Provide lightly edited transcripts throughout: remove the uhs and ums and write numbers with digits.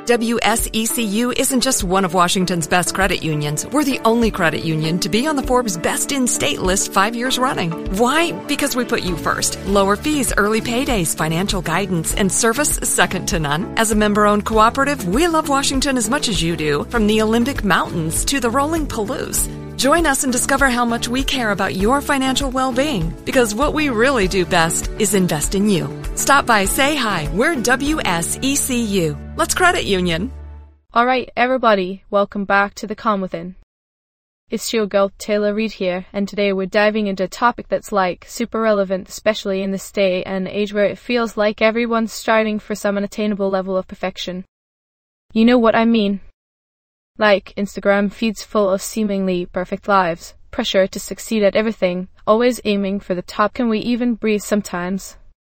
WSECU isn't just one of Washington's best credit unions. We're the only credit union to be on the Forbes Best in State list 5 years running. Why? Because we put you first. Lower fees, early paydays, financial guidance, and service second to none. As a member-owned cooperative, we love Washington as much as you do, from the Olympic Mountains to the rolling Palouse. Join us and discover how much we care about your financial well-being, because what we really do best is invest in you. Stop by, say hi. We're WSECU. Let's credit union. Alright, everybody, welcome back to The Calm Within. It's your girl Taylor Reid here, and today we're diving into a topic that's super relevant, especially in this day and age where it feels like everyone's striving for some unattainable level of perfection. You know what I mean? Like Instagram feeds full of seemingly perfect lives, pressure to succeed at everything, always aiming for the top. Can we even breathe sometimes?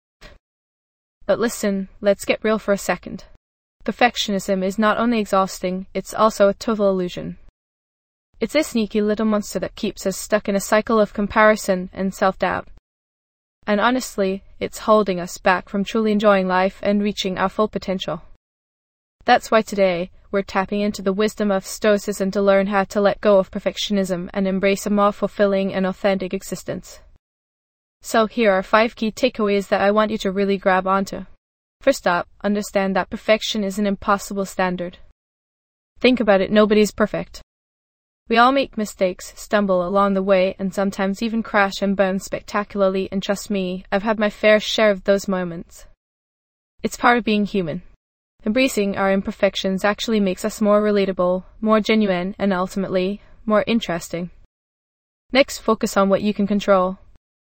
But listen, let's get real for a second. Perfectionism is not only exhausting, it's also a total illusion. It's a sneaky little monster that keeps us stuck in a cycle of comparison and self-doubt. And honestly, it's holding us back from truly enjoying life and reaching our full potential. That's why today, we're tapping into the wisdom of Stoicism to learn how to let go of perfectionism and embrace a more fulfilling and authentic existence. So here are 5 key takeaways that I want you to really grab onto. First up, understand that perfection is an impossible standard. Think about it, nobody's perfect. We all make mistakes, stumble along the way, and sometimes even crash and burn spectacularly, and trust me, I've had my fair share of those moments. It's part of being human. Embracing our imperfections actually makes us more relatable, more genuine, and ultimately, more interesting. Next, focus on what you can control.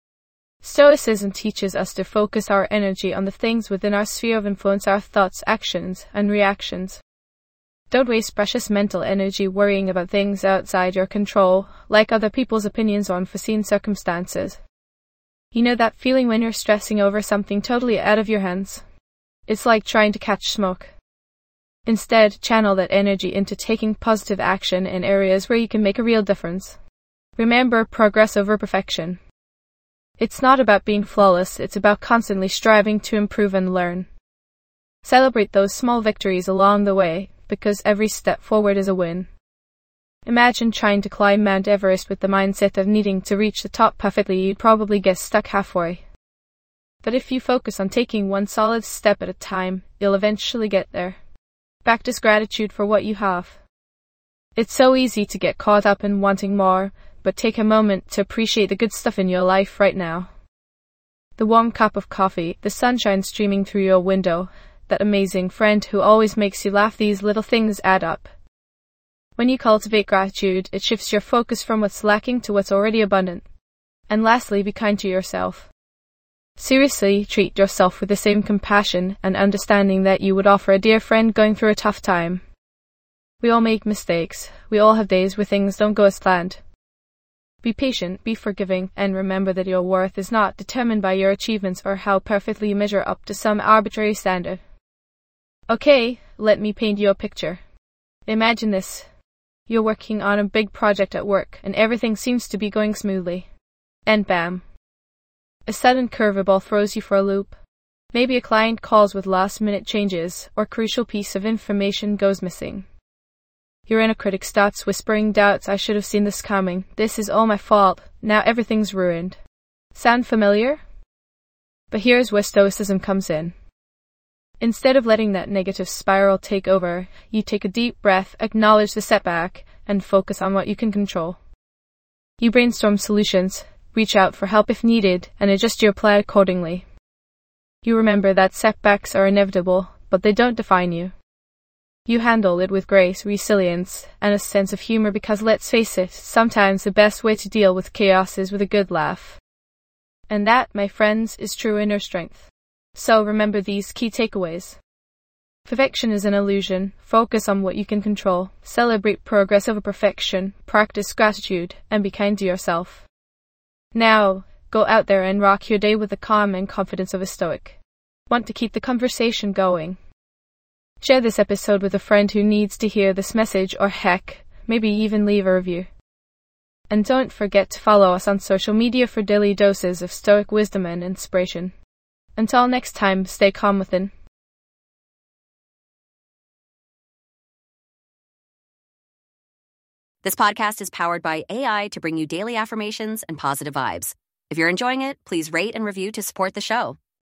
Stoicism teaches us to focus our energy on the things within our sphere of influence, our thoughts, actions, and reactions. Don't waste precious mental energy worrying about things outside your control, like other people's opinions or unforeseen circumstances. You know that feeling when you're stressing over something totally out of your hands? It's like trying to catch smoke. Instead, channel that energy into taking positive action in areas where you can make a real difference. Remember, progress over perfection. It's not about being flawless, it's about constantly striving to improve and learn. Celebrate those small victories along the way, because every step forward is a win. Imagine trying to climb Mount Everest with the mindset of needing to reach the top perfectly. You'd probably get stuck halfway. But if you focus on taking one solid step at a time, you'll eventually get there. Practice gratitude for what you have. It's so easy to get caught up in wanting more, but take a moment to appreciate the good stuff in your life right now. The warm cup of coffee, the sunshine streaming through your window, that amazing friend who always makes you laugh. These little things add up. When you cultivate gratitude, it shifts your focus from what's lacking to what's already abundant. And lastly, be kind to yourself. Seriously, treat yourself with the same compassion and understanding that you would offer a dear friend going through a tough time. We all make mistakes. We all have days where things don't go as planned. Be patient, be forgiving, and remember that your worth is not determined by your achievements or how perfectly you measure up to some arbitrary standard. Okay, let me paint you a picture. Imagine this. You're working on a big project at work, and everything seems to be going smoothly. And bam. A sudden curveball throws you for a loop. Maybe a client calls with last-minute changes, or a crucial piece of information goes missing. Your inner critic starts whispering doubts. I should have seen this coming. This is all my fault. Now everything's ruined. Sound familiar? But here's where Stoicism comes in. Instead of letting that negative spiral take over, you take a deep breath, acknowledge the setback, and focus on what you can control. You brainstorm solutions, reach out for help if needed, and adjust your plan accordingly. You remember that setbacks are inevitable, but they don't define you. You handle it with grace, resilience, and a sense of humor because let's face it, sometimes the best way to deal with chaos is with a good laugh. And that, my friends, is true inner strength. So remember these key takeaways. Perfection is an illusion. Focus on what you can control. Celebrate progress over perfection. Practice gratitude, and be kind to yourself. Now, go out there and rock your day with the calm and confidence of a stoic. Want to keep the conversation going? Share this episode with a friend who needs to hear this message, or heck, maybe even leave a review. And don't forget to follow us on social media for daily doses of stoic wisdom and inspiration. Until next time, stay calm within. This podcast is powered by AI to bring you daily affirmations and positive vibes. If you're enjoying it, please rate and review to support the show.